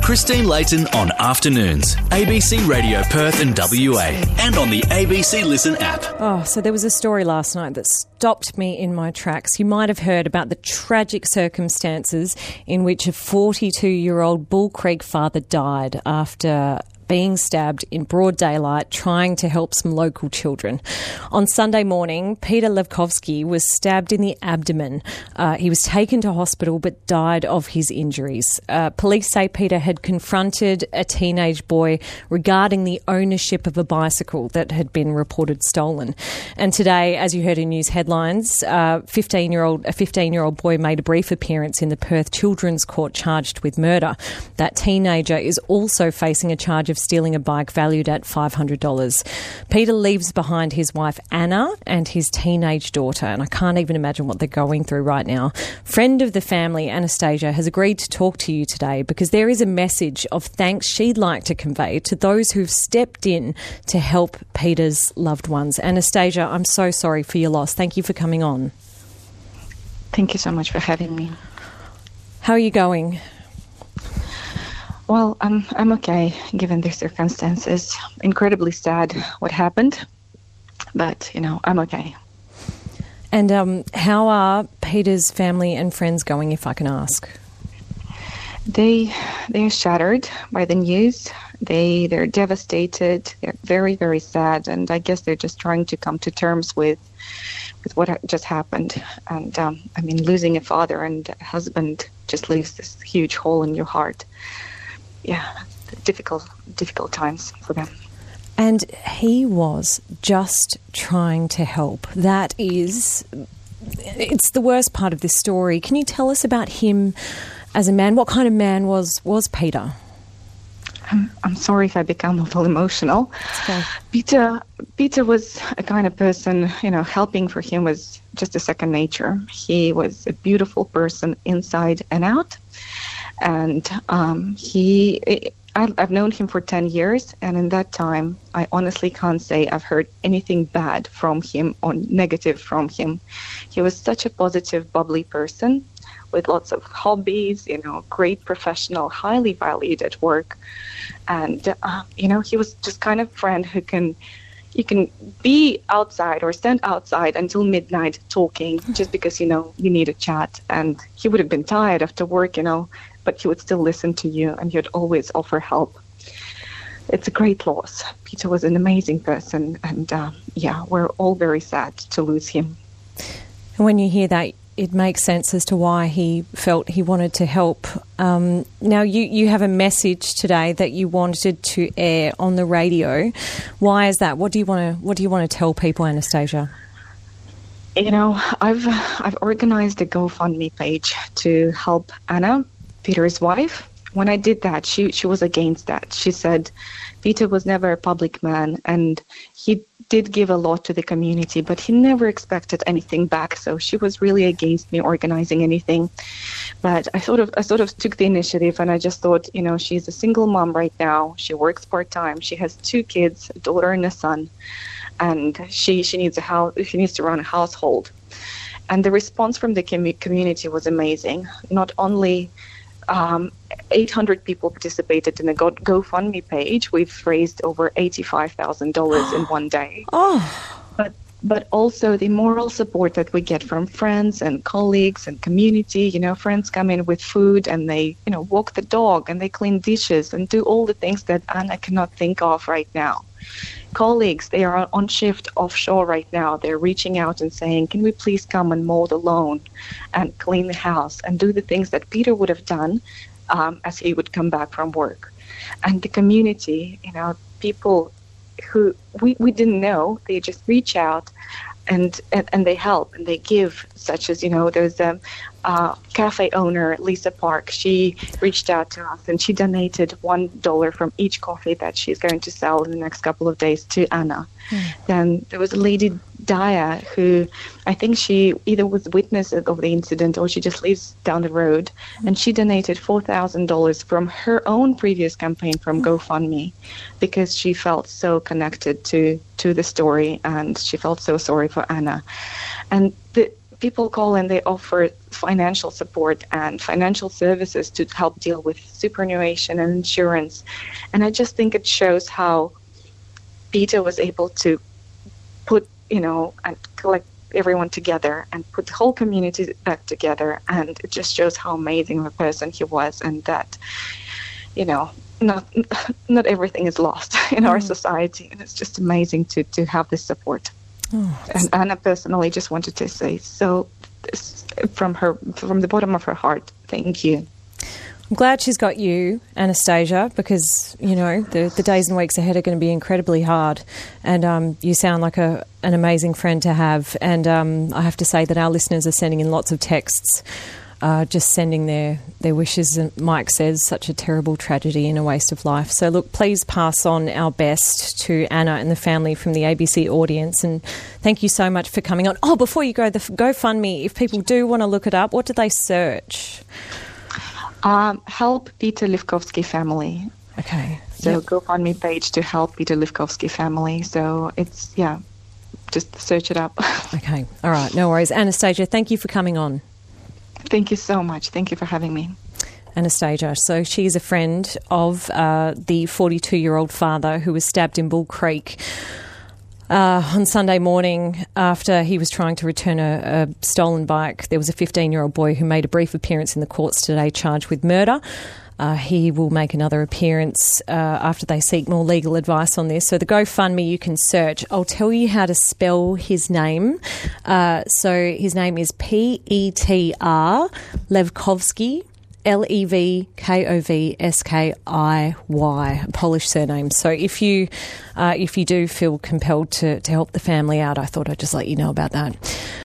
Christine Layton on Afternoons, ABC Radio Perth and WA, and on the ABC Listen app. Oh, so there was a story last night that stopped me in my tracks. You might have heard about the tragic circumstances in which a 42-year-old Bull Creek father died after being stabbed in broad daylight trying to help some local children. On Sunday morning, Peter Levkovsky was stabbed in the abdomen. He was taken to hospital but died of his injuries. Police say Peter had confronted a teenage boy regarding the ownership of a bicycle that had been reported stolen. And today, as you heard in news headlines, a 15-year-old boy made a brief appearance in the Perth Children's Court charged with murder. That teenager is also facing a charge of stealing a bike valued at $500. Peter leaves behind his wife Anna and his teenage daughter, and I can't even imagine what they're going through right now. Friend of the family, Anastasia, has agreed to talk to you today because there is a message of thanks she'd like to convey to those who've stepped in to help Peter's loved ones. Anastasia, I'm so sorry for your loss. Thank you for coming on. Thank you so much for having me. How are you going? Well, I'm okay, given the circumstances. Incredibly sad what happened, but, I'm okay. And how are Peter's family and friends going, if I can ask? They are shattered by the news. They're devastated. They're very, very sad, and I guess they're just trying to come to terms with what just happened. And, losing a father and a husband just leaves this huge hole in your heart. Yeah, difficult times for them. And he was just trying to help. It's the worst part of this story. Can you tell us about him as a man? What kind of man was Peter? I'm sorry if I become a little emotional. Okay. Peter was a kind of person, helping for him was just a second nature. He was a beautiful person inside and out. And I've known him for 10 years, and in that time, I honestly can't say I've heard anything bad from him or negative from him. He was such a positive, bubbly person with lots of hobbies, great professional, highly valued at work. And, he was just kind of friend you can be outside or stand outside until midnight talking just because, you need a chat. And he would have been tired after work, but he would still listen to you and he would always offer help. It's a great loss. Peter was an amazing person, and we're all very sad to lose him. And when you hear that, it makes sense as to why he felt he wanted to help. Now, you have a message today that you wanted to air on the radio. Why is that? What do you want to tell people, Anastasia? I've organized a GoFundMe page to help Anna, Peter's wife. When I did that, she was against that. She said Peter was never a public man, and he did give a lot to the community, but he never expected anything back. So she was really against me organizing anything. But I sort of took the initiative, and I just thought, she's a single mom right now. She works part-time. She has 2 kids, a daughter and a son, and she needs a house. She needs to run a household. And the response from the community was amazing. Not only 800 people participated in the GoFundMe page. We've raised over $85,000 in one day. But also the moral support that we get from friends and colleagues and community. Friends come in with food and they, walk the dog and they clean dishes and do all the things that Anna cannot think of right now. Colleagues, they are on shift offshore right now. They're reaching out and saying, can we please come and mow the lawn and clean the house and do the things that Peter would have done as he would come back from work. And the community, people who we didn't know, they just reach out and they help and they give, such as, there's a cafe owner, Lisa Park. She reached out to us and she donated $1 from each coffee that she's going to sell in the next couple of days to Anna. Then there was a lady, Daya, who I think she either was witness of the incident or she just lives down the road, and she donated $4,000 from her own previous campaign from GoFundMe because she felt so connected to the story and she felt so sorry for Anna. And people call and they offer financial support and financial services to help deal with superannuation and insurance. And I just think it shows how Peter was able to put, and collect everyone together and put the whole community back together. And it just shows how amazing of a person he was, and that, not everything is lost in our society. And it's just amazing to have this support. And Anna personally just wanted to say from the bottom of her heart, thank you. I'm glad she's got you, Anastasia, because, the days and weeks ahead are going to be incredibly hard. And you sound like an amazing friend to have. And I have to say that our listeners are sending in lots of texts, just sending their wishes. And Mike says, such a terrible tragedy and a waste of life. So, look, please pass on our best to Anna and the family from the ABC audience. And thank you so much for coming on. Oh, before you go, the GoFundMe, if people do want to look it up, what do they search? Help Peter Lifkovsky family. Okay. So GoFundMe page to help Peter Lifkovsky family. So it's, just search it up. Okay. All right. No worries. Anastasia, thank you for coming on. Thank you so much. Thank you for having me. Anastasia. So she's a friend of the 42-year-old father who was stabbed in Bull Creek on Sunday morning after he was trying to return a stolen bike. There was a 15-year-old boy who made a brief appearance in the courts today charged with murder. He will make another appearance after they seek more legal advice on this. So the GoFundMe you can search. I'll tell you how to spell his name. So his name is Peter Levkovsky. Levkovskiy, a Polish surname. So if you do feel compelled to help the family out, I thought I'd just let you know about that.